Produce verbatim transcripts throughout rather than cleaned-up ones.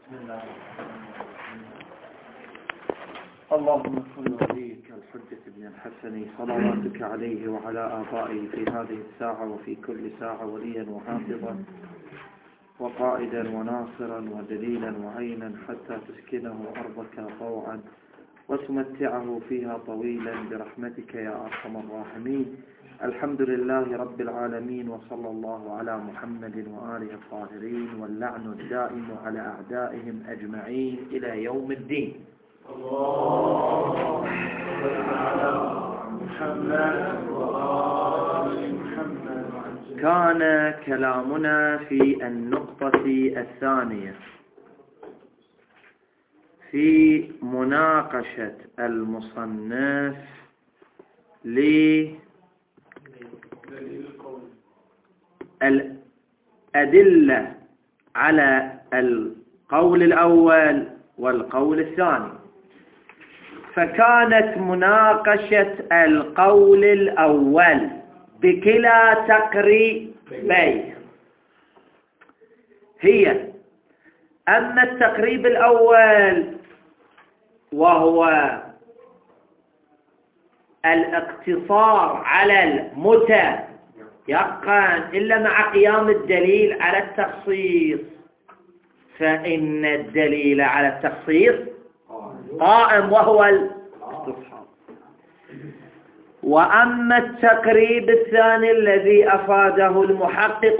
اللهم صل وليك الحجة بن الحسن صلواتك عليه وعلى آبائه في هذه الساعة وفي كل ساعة وليا وحافظا وقائدا وناصرا ودليلا وعينا حتى تسكنه أرضك طوعا وتمتعه فيها طويلا برحمتك يا أرحم الراحمين. الحمد لله رب العالمين، وصلى الله على محمد وآله الطاهرين، واللعن الدائم على أعدائهم أجمعين إلى يوم الدين. اللهم صل على محمد وآل محمد. كان كلامنا في النقطة الثانية في مناقشة المصنف للأدلة على القول الأول والقول الثاني. فكانت مناقشة القول الأول بكلا تقريبين هي: أما التقريب الأول وهو الاقتصار على المتيقن إلا مع قيام الدليل على التخصيص، فإن الدليل على التخصيص قائم وهو الاستصحاب. وأما التقريب الثاني الذي أفاده المحقق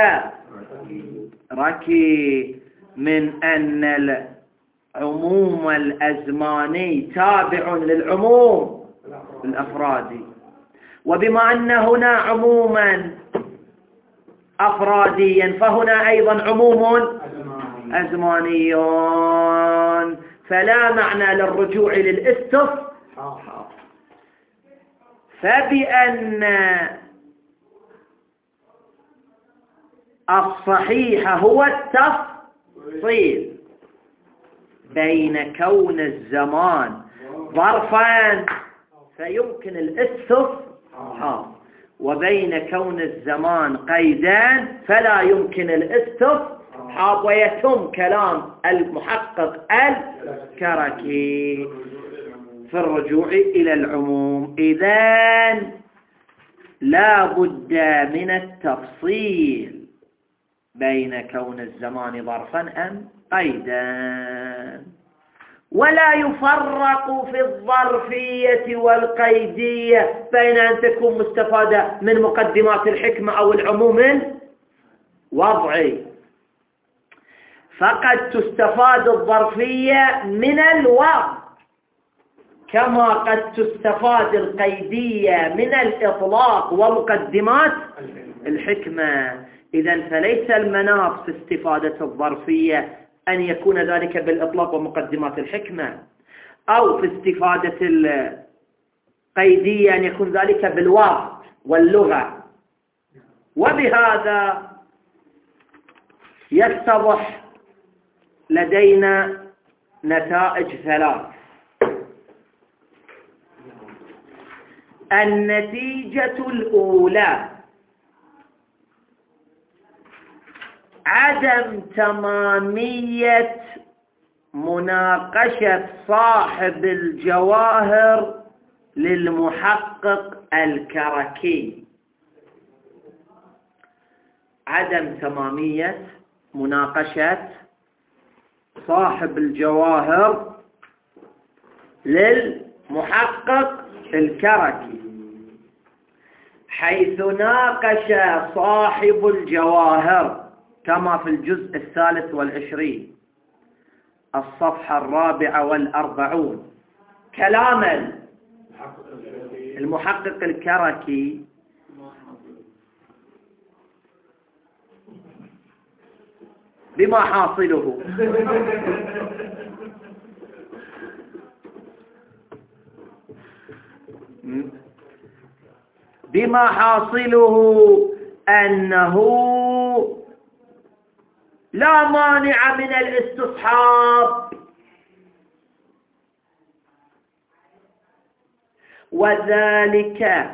الكركي من أن العموم الأزماني تابع للعموم الأفرادي، وبما أن هنا عموما أفراديا فهنا أيضا عموم أزماني، فلا معنى للرجوع للاستصحاب. فبأن الصحيح هو التفصيل بين كون الزمان ظرفا فيمكن الاستصحاب، وبين كون الزمان قيدا فلا يمكن الاستصحاب، ويتم كلام المحقق الكركي في الرجوع إلى العموم. إذن لا بد من التفصيل بين كون الزمان ظرفا أم قيدا، ولا يفرق في الظرفية والقيدية بين أن تكون مستفادة من مقدمات الحكمة أو العموم الوضعي. فقد تستفاد الظرفية من الوضع، كما قد تستفاد القيدية من الإطلاق ومقدمات الحكمة. إذن فليس المناط في استفادة الظرفية أن يكون ذلك بالإطلاق ومقدمات الحكمة، أو في استفادة القيدية أن يكون ذلك بالوضع واللغة. وبهذا يتضح لدينا نتائج ثلاث. النتيجة الأولى: عدم تمامية مناقشة صاحب الجواهر للمحقق الكركي. عدم تمامية مناقشة صاحب الجواهر للمحقق الكركي، حيث ناقش صاحب الجواهر كما في الجزء الثالث والعشرين الصفحة الرابعة والأربعون كلام المحقق الكركي بما حاصله بما حاصله أنه لا مانع من الاستصحاب، وذلك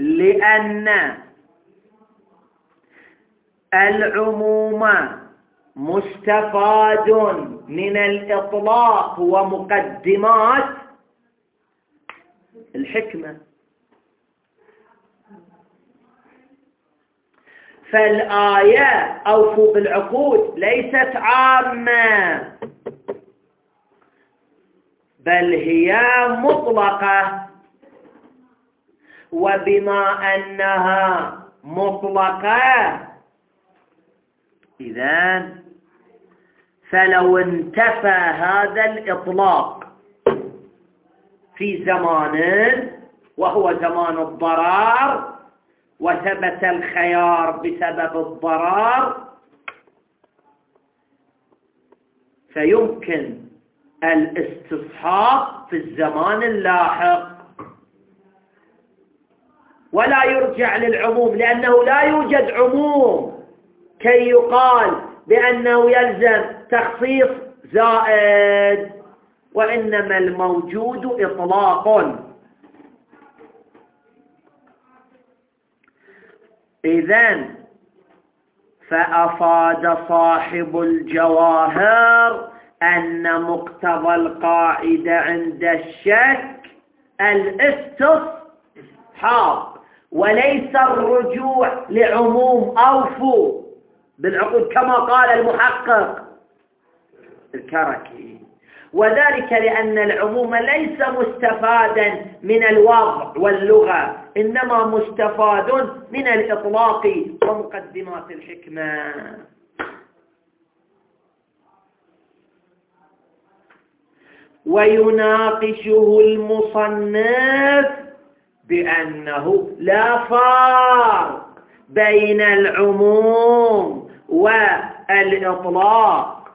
لأن العموم مستفاد من الإطلاق ومقدمات الحكمة. فالآية أوفوا بالعقود ليست عامة، بل هي مطلقة، وبما أنها مطلقة إذن فلو انتفى هذا الإطلاق في زمان وهو زمان الضرر وثبت الخيار بسبب الضرر، فيمكن الاستصحاب في الزمان اللاحق ولا يرجع للعموم، لأنه لا يوجد عموم كي يقال بأنه يلزم تخصيص زائد، وإنما الموجود إطلاق. إذن فأفاد صاحب الجواهر أن مقتضى القاعدة عند الشك الاستصحاب وليس الرجوع لعموم أوفوا بالعقود كما قال المحقق الكركي، وذلك لأن العموم ليس مستفادا من الوضع واللغة، إنما مستفاد من الإطلاق ومقدمات الحكمة. ويناقشه المصنف بأنه لا فرق بين العموم والإطلاق.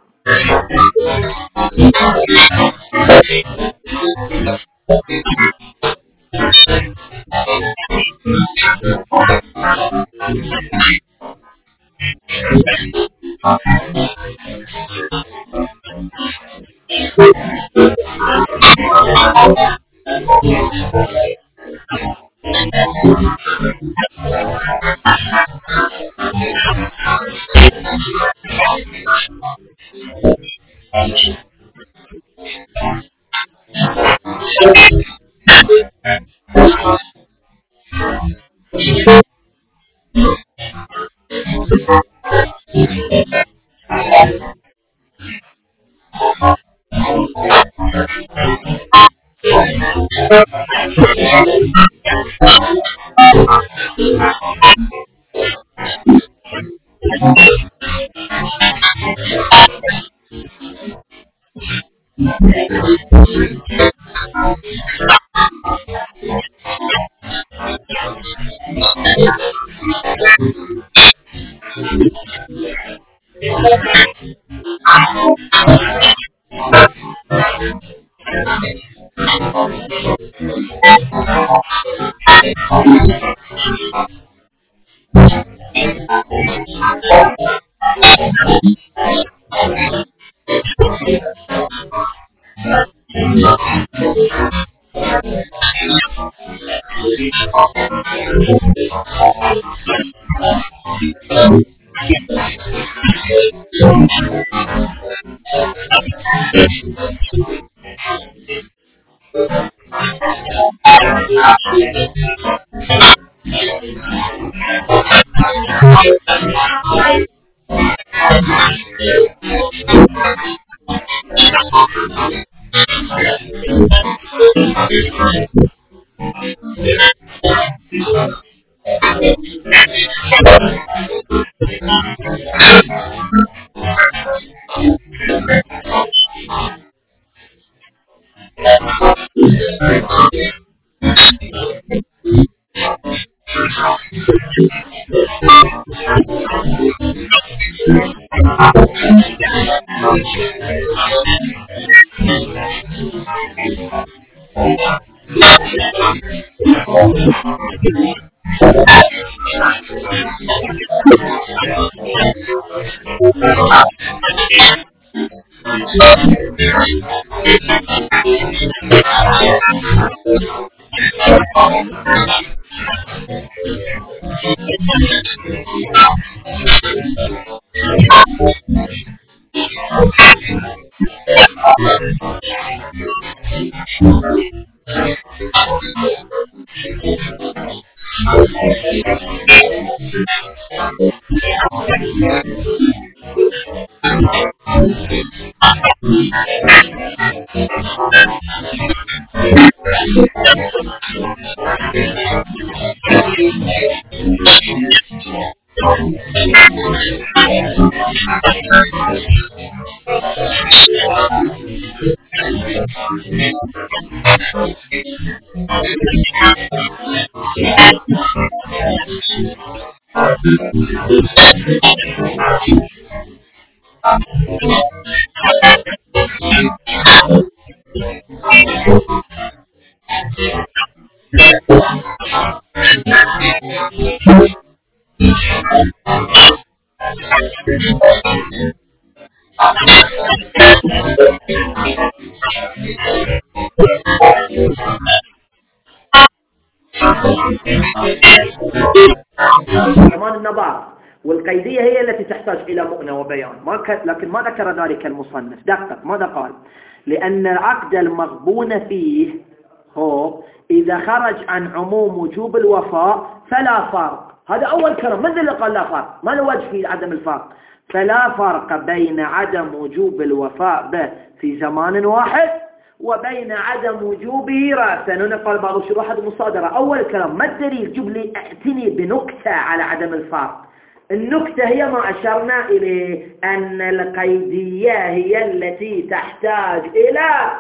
كمان النظار والقيدية هي التي تحتاج إلى مؤنة وبيان، ما ك... لكن ما ذكر ذلك المصنف. دقق ماذا قال؟ لأن العقد المغبون فيه هو إذا خرج عن عموم وجوب الوفاء فلا فرق. هذا أول كلام. من اللي قال لا فرق؟ ما الوجه في عدم الفرق؟ فلا فرق بين عدم وجوب الوفاء به في زمان واحد وبين عدم وجوبه رأسا. هنا قال بعض شروح المصادرة. أول كلام ما الدليل؟ جب لي اعتني بنكتة على عدم الفرق. النكتة هي ما أشرنا إليه، أن القيدية هي التي تحتاج إلى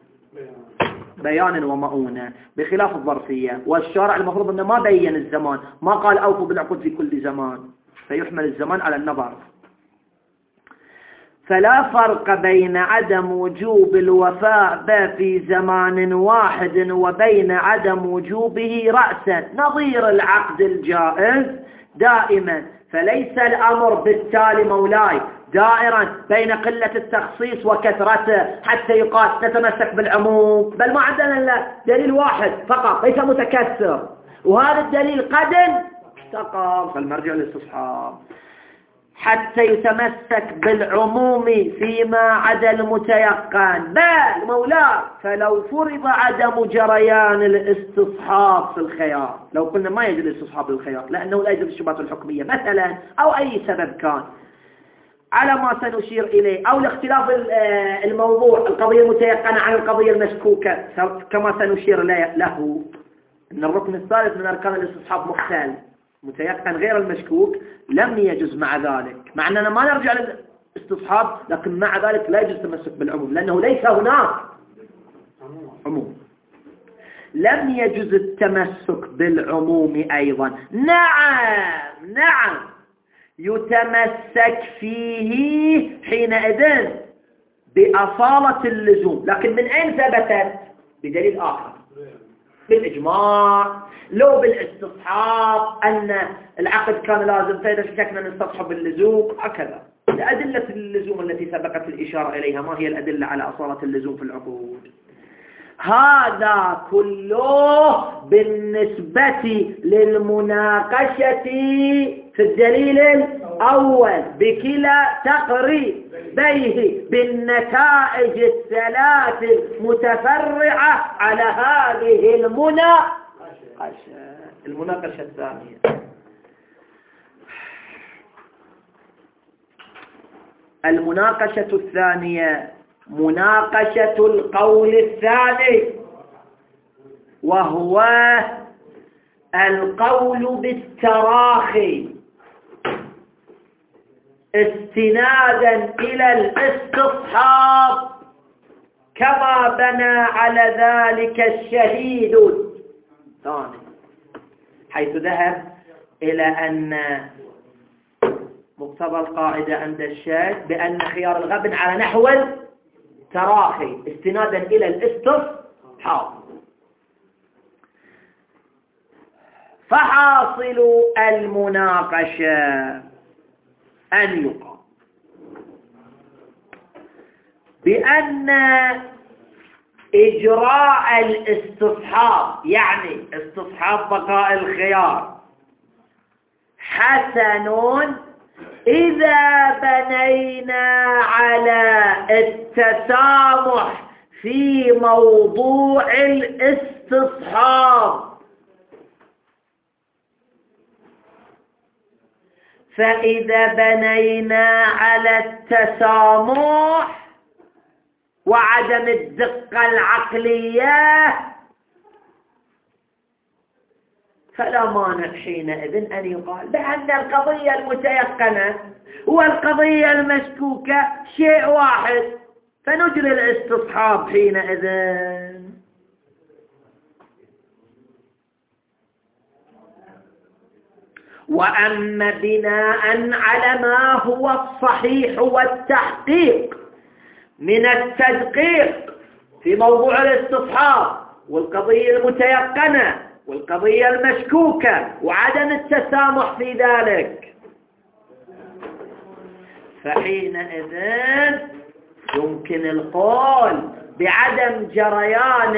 بيان ومؤونة بخلاف الظرفية. والشارع المفروض أنه ما بين الزمان، ما قال أوفوا بالعقود في كل زمان، فيحمل الزمان على النظر. فلا فرق بين عدم وجوب الوفاء به في زمان واحد وبين عدم وجوبه رأسا، نظير العقد الجائز دائما. فليس الأمر بالتالي مولاي دائرا بين قلة التخصيص وكثرته حتى يقال نتمسك بالعموم، بل ما عندنا إلا دليل واحد فقط ليس متكثر، وهذا الدليل قد استقام، فالمرجع للاستصحاب حتى يتمسك بالعموم فيما عدا المتيقن. بل مولاي فلو فرض عدم جريان الاستصحاب في الخيار، لو قلنا ما يجب الاستصحاب للخيار لأنه لا يجب الشبهات الحكمية مثلا أو أي سبب كان على ما سنشير إليه، أو لاختلاف الموضوع القضية المتيقنة عن القضية المشكوكة كما سنشير له، أن الركن الثالث من أركان الاستصحاب مختل متيقن غير المشكوك لم يجوز مع ذلك، مع أننا ما نرجع للاستصحاب لكن مع ذلك لا يجوز التمسك بالعموم لأنه ليس هناك عموم. لم يجوز التمسك بالعموم أيضا. نعم نعم يتمسك فيه حينئذ بأصالة اللزوم، لكن من أين ثبتت؟ بدليل آخر، بالإجماع لو بالاستصحاب أن العقد كان لازم فإذا شككنا نستصحب اللزوم هكذا. أدلة اللزوم التي سبقت الإشارة إليها ما هي الأدلة على أصالة اللزوم في العقود؟ هذا كله بالنسبة للمناقشة في الدليل الأول بكلا تقريبيه بالنتائج الثلاث المتفرعة على هذه المناقشة. المناقشة الثانية، المناقشة الثانية مناقشة القول الثاني، وهو القول بالتراخي استنادا إلى الاستصحاب كما بنى على ذلك الشهيد الثاني، حيث ذهب إلى أن مقتضى القاعدة عند الشاهد بأن خيار الغبن على نحو تراخي استنادا إلى الاستصحاب. فحاصل المناقشة أن يقال بأن إجراء الاستصحاب يعني استصحاب بقاء الخيار حسن إذا بنينا على التسامح في موضوع الاستصحاب، فإذا بنينا على التسامح وعدم الدقة العقلية فلا مانع حينئذ أن يقال بأن القضية المتيقنة والقضية المشكوكة شيء واحد، فنجري الاستصحاب حينئذ. وأما بناء على ما هو الصحيح والتحقيق من التدقيق في موضوع الاستصحاب والقضية المتيقنة والقضية المشكوكة وعدم التسامح في ذلك، فحينئذ يمكن القول بعدم جريان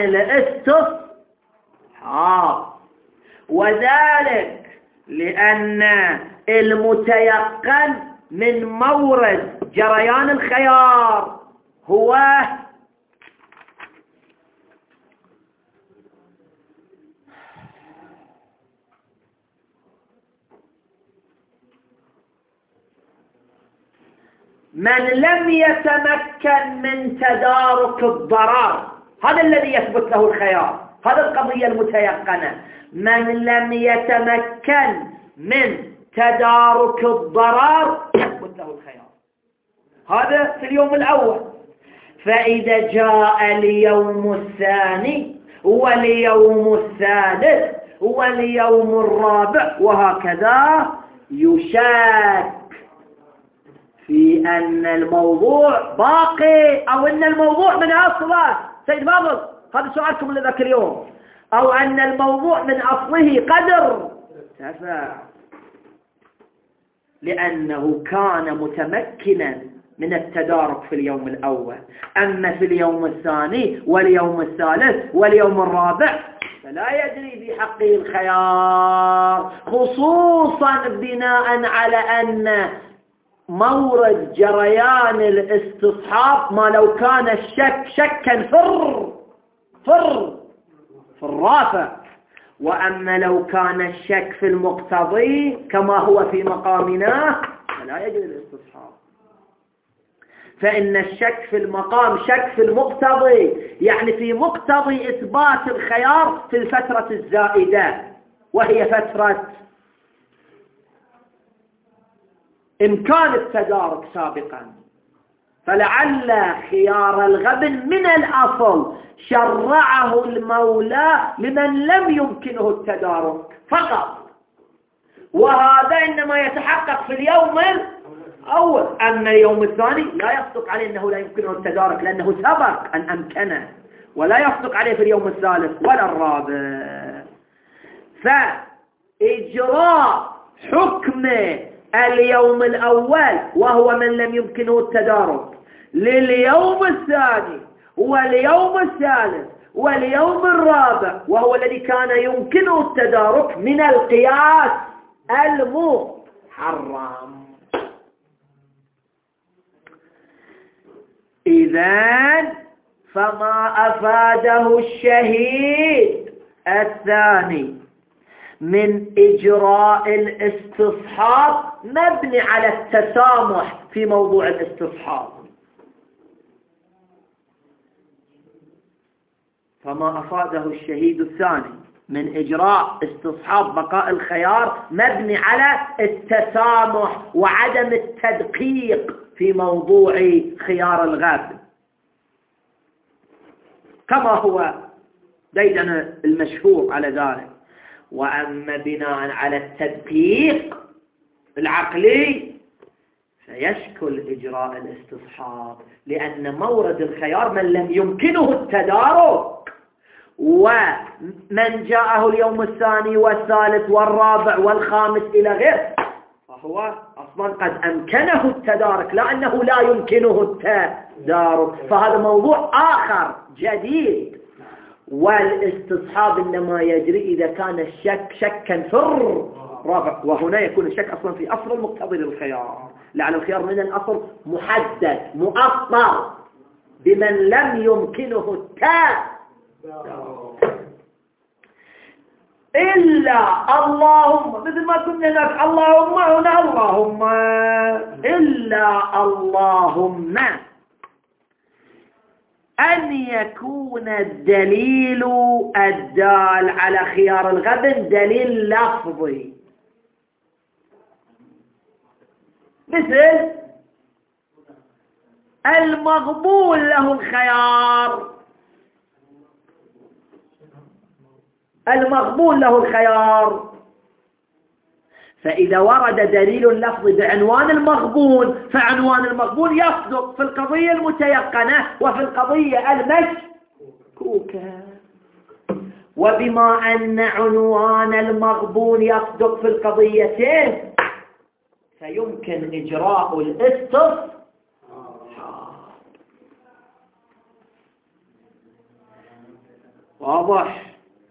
الاستصحاب، وذلك لأن المتيقن من مورد جريان الخيار هو من لم يتمكن من تدارك الضرر، هذا الذي يثبت له الخيار، هذا القضية المتيقنة. من لم يتمكن من تدارك الضرر يثبت له الخيار، هذا في اليوم الأول. فإذا جاء اليوم الثاني واليوم الثالث واليوم الرابع وهكذا يشاك في أن الموضوع باقي أو أن الموضوع من أصله. سيد فاضل، هذا سؤالكم لذاك اليوم. أو أن الموضوع من أصله قدر تفاعل، لأنه كان متمكنا من التدارك في اليوم الأول. أما في اليوم الثاني واليوم الثالث واليوم الرابع فلا يجري في حقه الخيار، خصوصا بناء على أن مورد جريان الاستصحاب ما لو كان الشك شكا فر فر في الرافع، وأما لو كان الشك في المقتضي كما هو في مقامنا فلا يجري الاستصحاب. فإن الشك في المقام شك في المقتضي، يعني في مقتضي إثبات الخيار في الفترة الزائدة وهي فترة إمكان التدارك سابقا. فلعل خيار الغبن من الأصل شرعه المولى لمن لم يمكنه التدارك فقط، وهذا إنما يتحقق في اليوم الأول. أما اليوم الثاني لا يصدق عليه أنه لا يمكنه التدارك لأنه سبق أن أمكنه، ولا يصدق عليه في اليوم الثالث ولا الرابع. فإجراء حكم اليوم الأول وهو من لم يمكنه التدارك لليوم الثاني واليوم الثالث واليوم الرابع وهو الذي كان يمكنه التدارك من القياس المحرم. إذن فما أفاده الشهيد الثاني من إجراء الاستصحاب مبني على التسامح في موضوع الاستصحاب. فما أفاده الشهيد الثاني من إجراء استصحاب بقاء الخيار مبني على التسامح وعدم التدقيق في موضوع خيار الغاب، كما هو ديدن المشهور على ذلك. وأما بناء على التدقيق العقلي فيشكل إجراء الاستصحاب، لأن مورد الخيار من لم يمكنه التدارك، ومن جاءه اليوم الثاني والثالث والرابع والخامس إلى غيره فهو أصلا قد أمكنه التدارك، لا أنه لا يمكنه التدارك، فهذا موضوع آخر جديد. والاستصحاب إنما يجري إذا كان الشك شكا في الرابع، وهنا يكون الشك أصلا في أصل المقتضي للخيار. لأن الخيار من الأصل محدد مؤطر بمن لم يمكنه التاء إلا اللهم، مثل ما كنا هناك اللهم هنا اللهم، إلا اللهم أن يكون الدليل الدال على خيار الغبن دليل لفظي، مثل المغبون له الخيار، المغبون له الخيار. فإذا ورد دليل لفظي بعنوان المغبون فعنوان المغبون يصدق في القضية المتيقنة وفي القضية المشكوكة. وبما أن عنوان المغبون يصدق في القضيتين فيمكن إجراء الاستصحاب. واضح؟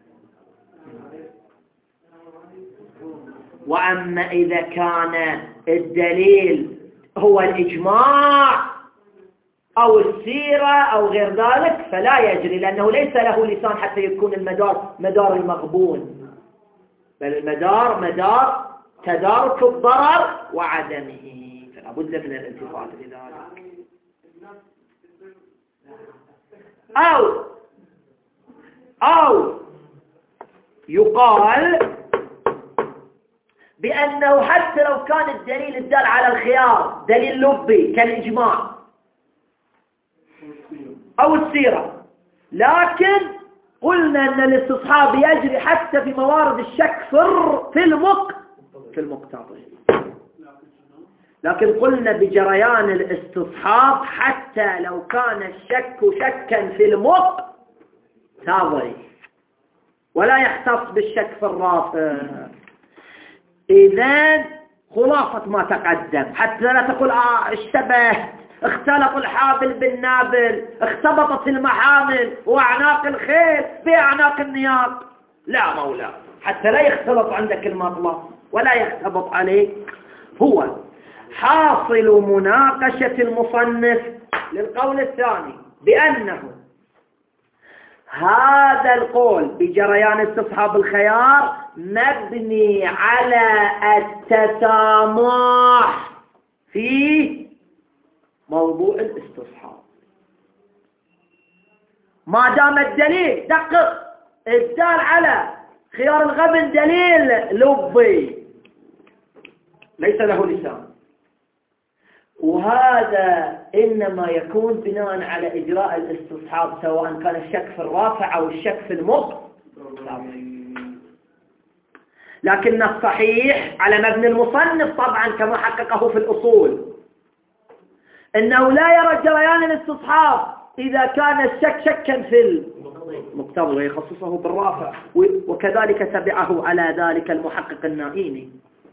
وأما إذا كان الدليل هو الإجماع أو السيرة أو غير ذلك فلا يجري، لأنه ليس له لسان حتى يكون المدار مدار المغبون، بل المدار مدار تدارك الضرر وعدمه، فلا بد من الالتفات لذلك. أو أو يقال بأنه حتى لو كان الدليل الدال على الخيار دليل لبي كالإجماع أو السيرة، لكن قلنا أن الاستصحاب يجري حتى في موارد الشك في المق في المقتضي، لكن قلنا بجريان الاستصحاب حتى لو كان الشك شكا في المقتضي ولا يختص بالشك في الرافع. إذن خلاصة ما تقدم، حتى لا تقول آه اشتبهت، اختلط الحابل بالنابل، اختبطت المحامل وأعناق الخيل بأعناق النياق، لا مولا، حتى لا يختلط عندك المطلب ولا يختبط عليك. هو حاصل مناقشة المصنف للقول الثاني بأنه هذا القول بجريان استصحاب الخيار مبني على التسامح في موضوع الاستصحاب، ما دام الدليل دقق الدال على خيار الغبن دليل لبي ليس له لسان، وهذا إنما يكون بناء على إجراء الاستصحاب سواء كان الشك في الرافع أو الشك في المقتضي. لكن الصحيح على مبنى المصنف طبعا كما حققه في الأصول أنه لا يرى جريان الاستصحاب إذا كان الشك شكا في المقتضي ويخصصه بالرافع، وكذلك تبعه على ذلك المحقق النائيني.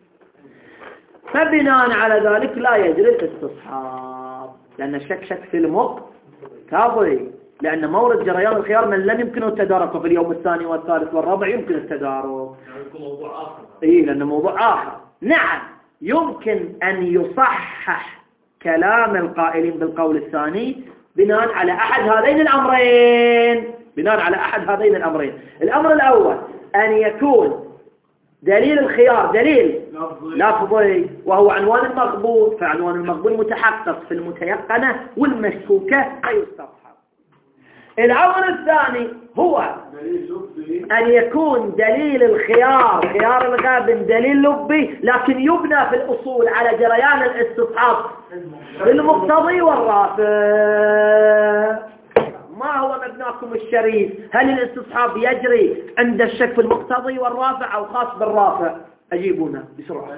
فبناء على ذلك لا يجري الاستصحاب لأن الشك شك في المقتضي، لأن مورد جريان الخيار من لم يمكنه التدارك في اليوم الثاني والثالث والرابع يمكن التدارك، موضوع آخر. إيه لأنه موضوع آخر. نعم يمكن أن يصحح كلام القائلين بالقول الثاني بناء على أحد هذين الأمرين، بناء على أحد هذين الأمرين. الأمر الأول أن يكون دليل الخيار دليل لفظي وهو عنوان المغبون، فعنوان المغبون متحقق في المتيقنة والمشكوكة فيستصحب. الأمر الثاني هو أن يكون دليل الخيار خيار الغابن دليل لبي لكن يبنى في الأصول على جريان الاستصحاب في المقتضي والرافع. ما هو مبناكم الشريف؟ هل الاستصحاب يجري عند الشك في المقتضي والرافع أو خاص بالرافع؟ أجيبونا بسرعة.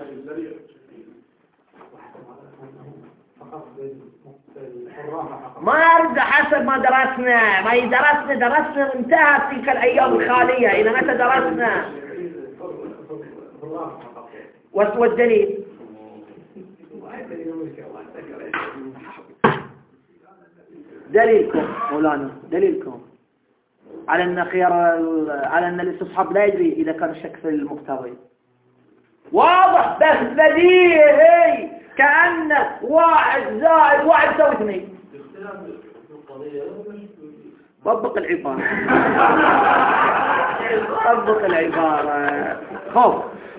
ما أرد حسب ما درسنا، ما درسنا درسنا انتهت تلك الأيام الخالية، إذا متى درسنا والدليل دليلكم مولانا دليلكم على أن خيار على أن الاستصحاب لا يجري إذا كان الشك في المقتضي واضح بس بديهي كأن واحد زائد واحد يساوي اثنين. طبق العبارة طبق العبارة خوف.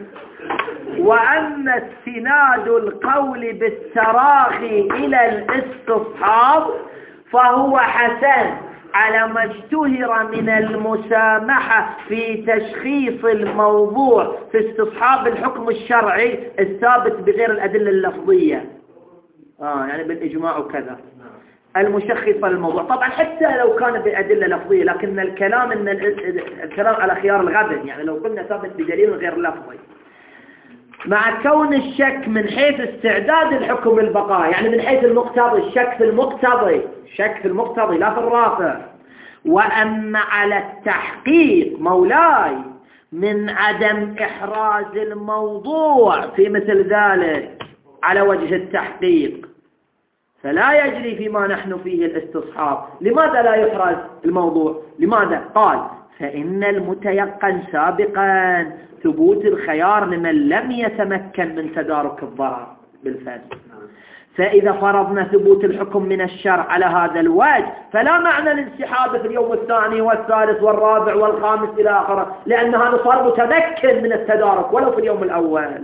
وأن استناد القول بالتراخي إلى الاستصحاب فهو حسن على ما اشتهر من المسامحة في تشخيص الموضوع في استصحاب الحكم الشرعي الثابت بغير الأدلة اللفظية، آه يعني بالإجماع وكذا، المشخصة للموضوع. طبعا حتى لو كان بأدلة لفظية، لكن الكلام إن الكلام على خيار الغبن، يعني لو قلنا ثابت بدليل غير لفظي، مع كون الشك من حيث استعداد الحكم البقاء، يعني من حيث المقتضي، الشك في المقتضي، شك في المقتضي لا في الرافع. وأن على التحقيق مولاي من عدم إحراز الموضوع في مثل ذلك على وجه التحقيق، فلا يجري فيما نحن فيه الاستصحاب. لماذا لا يحرز الموضوع؟ لماذا؟ قال فإن المتيقن سابقا ثبوت الخيار لمن لم يتمكن من تدارك الضرر بالفعل. فإذا فرضنا ثبوت الحكم من الشرع على هذا الوجه فلا معنى لانسحابه في اليوم الثاني والثالث والرابع والخامس إلى آخره، لأن هذا صار متمكن من التدارك ولو في اليوم الأول،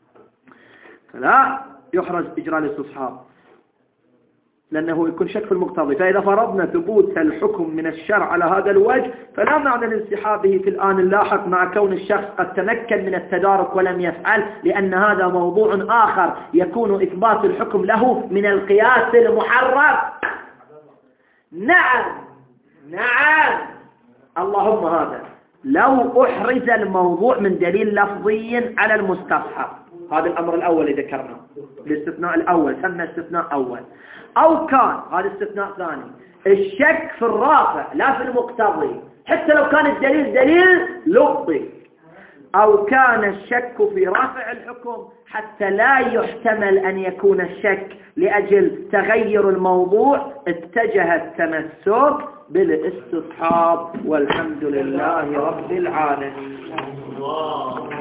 فلا يحرز إجراء الاستصحاب لأنه يكون شك في المقتضي. فإذا فرضنا ثبوت الحكم من الشرع على هذا الوجه فلا معنى لانسحابه في الآن اللاحق مع كون الشخص قد تمكن من التدارك ولم يفعل، لأن هذا موضوع آخر يكون إثبات الحكم له من القياس المحرم. نعم نعم اللهم هذا لو أحرز الموضوع من دليل لفظي على المستصحب، هذا الأمر الأول اللي ذكرناه، الاستثناء الأول سمى استثناء أول، أو كان هذا استثناء ثاني الشك في الرافع لا في المقتضي، حتى لو كان الدليل دليل لفظي، أو كان الشك في رافع الحكم حتى لا يحتمل أن يكون الشك لأجل تغير الموضوع، اتجه التمسك بالاستصحاب. والحمد لله رب العالمين.